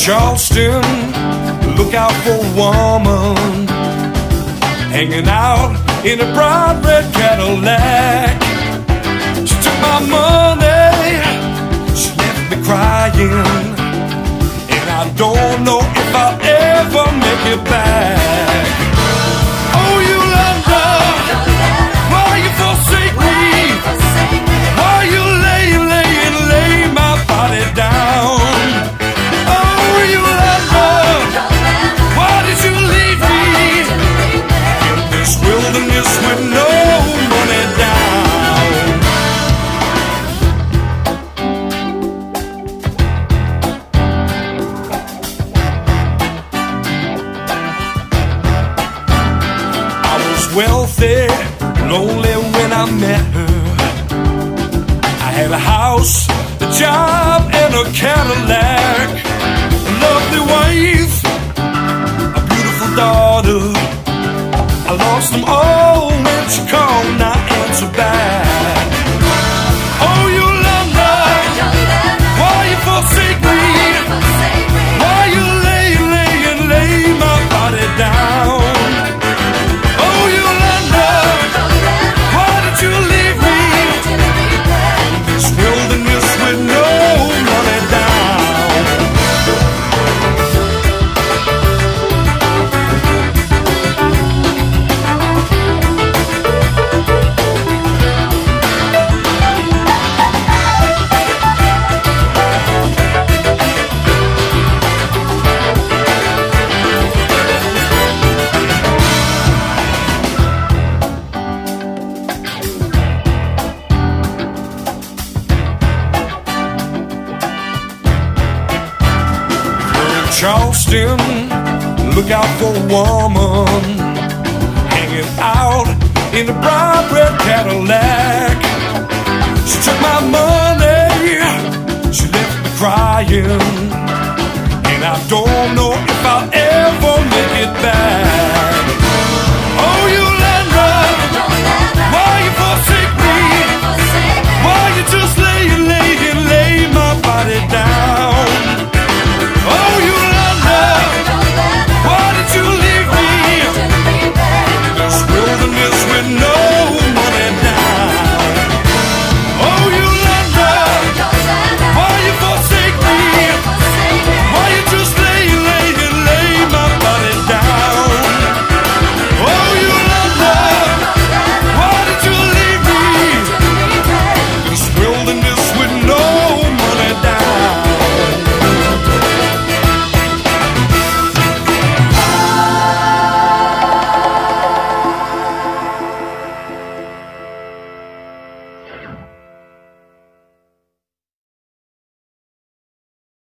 Charleston, look out for a woman hanging out in a bright red Cadillac. She took my money, she left me crying, and I don't know if I'll ever make it back. Oh, you London, why you forsake me? Why you lay my body down? Wilderness with no money down. I was wealthy, lonely when I met her. I had a house, a job, and a Cadillac, a lovely wife, a beautiful daughter. I lost them all when she called and I answered back. Oh, you London, why you forsake me? Why you lay my body down? Oh, you London, why did you leave me? This wilderness with no money down. Charleston, look out for a woman hanging out in a bright red Cadillac.